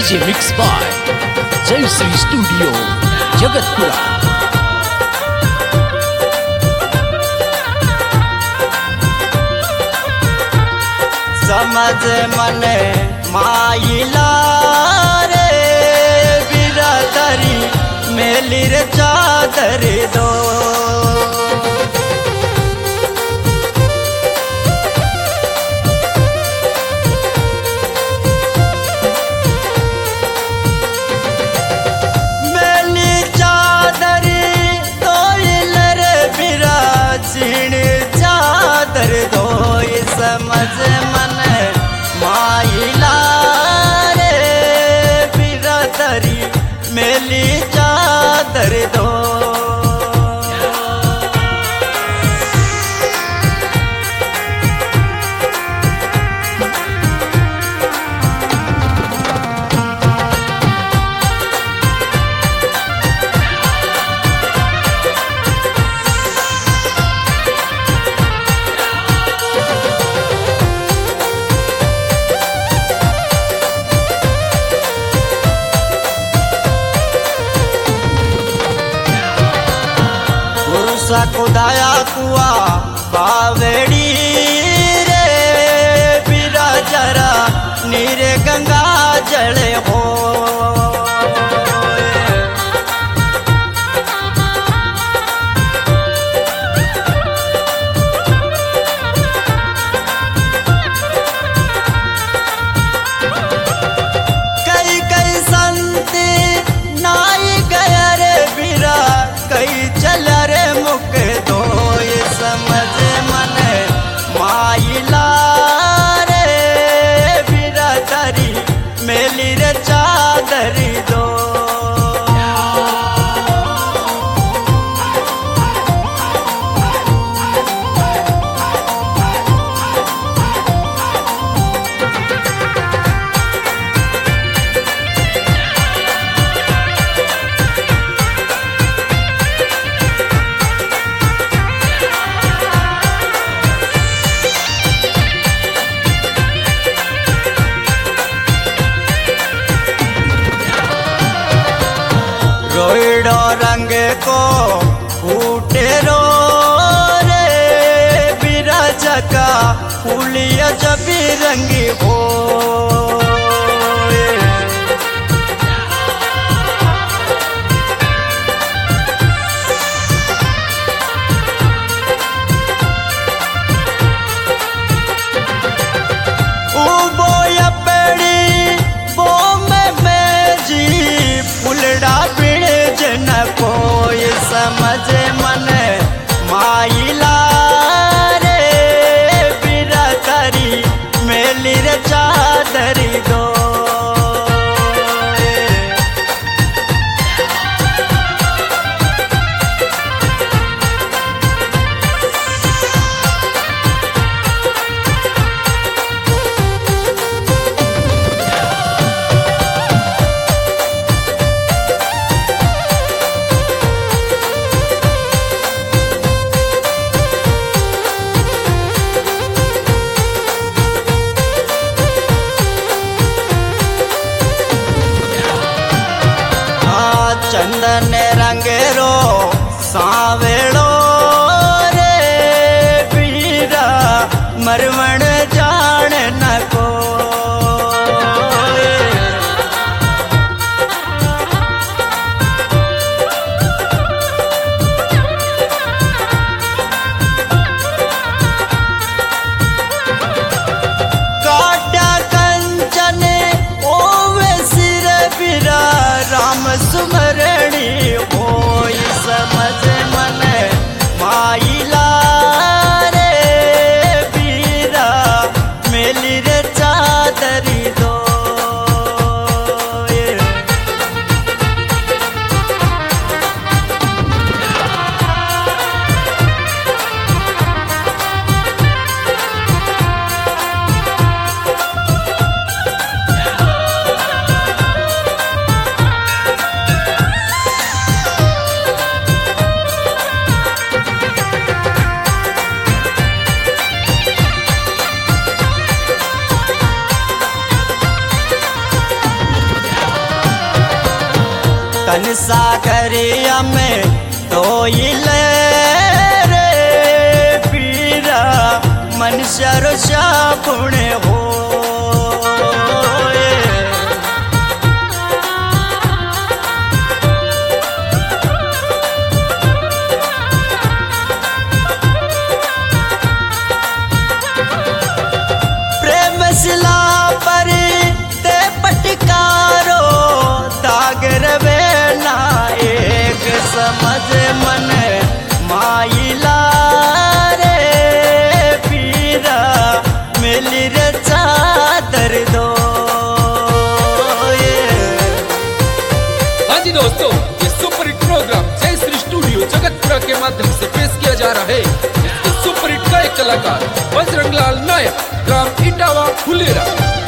DJ mix by जय Shri studio Jagatpura. समझ मन माइला रे बिरादरी मेलिर चादर दो। मेली चादर दो रे बिराजीण चादर दो। समझ मन माइला रे बिरादरी मेली चादर दो। खुदाया कुआ बावेड़ी रे बिरा जरा नीरे गंगा जले हो। कई कई संत नाई गया रे बिरा कई चल रे मुख दो। समझ मन माइला रे बिरादरी मेली रे चादर दो। रोइडो रंग को फूटे रो रे बिराज का फूलिया जबी रंगी हो। उबोया पेड़ी बो में जी फुलड़ा न कोई समझ मन माइला रे बिरादरी मेली रे चादर दो। चंदन रंग रो सावेड़ो रे बीरा मरवण जान न को। काटा कंचन ओवे सिर बिरा राम सुमरणी घन सागरिया में तोइले रे पीरा मनुष्य रोषा पुण्य हो शिला पर ते पटकारो दाग रवे ना एक समझ मन माइला रे पीरा मिली रे चादर दो। हाँ जी दोस्तों, ये सुपर हिट प्रोग्राम जय श्री स्टूडियो जगतपुरा के माध्यम से पेश किया जा रहा है। इसके सुपर हिट का एक कलाकार बजरंगलाल नायक, ग्राम इटावा फुलेरा।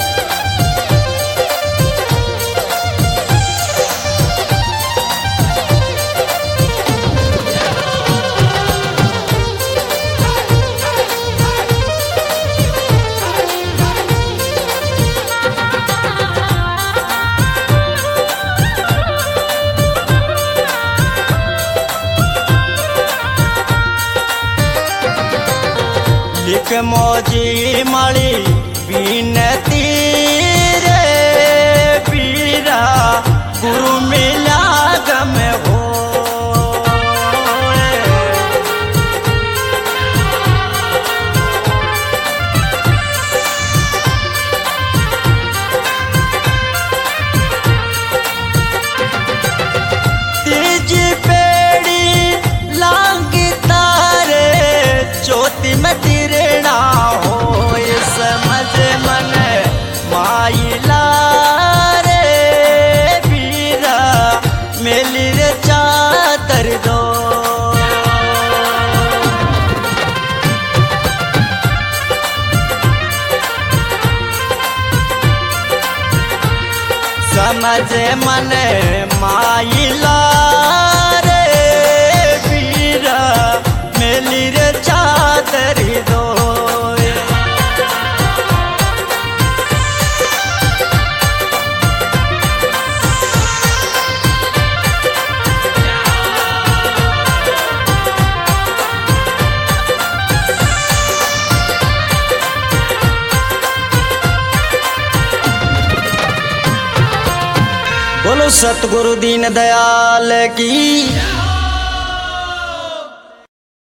लिख मौजी माली बीनती रे पीरा गुरु मिला गम हो तीजी पेड़ी लांगी तारे चौथी में तिरना हो समझ मन माइला रे पीरा मिली रे चादर दो। समझ मन माइला रे पीरा मिली रे चादर दो। बोलो सतगुरु दीन दयाल की।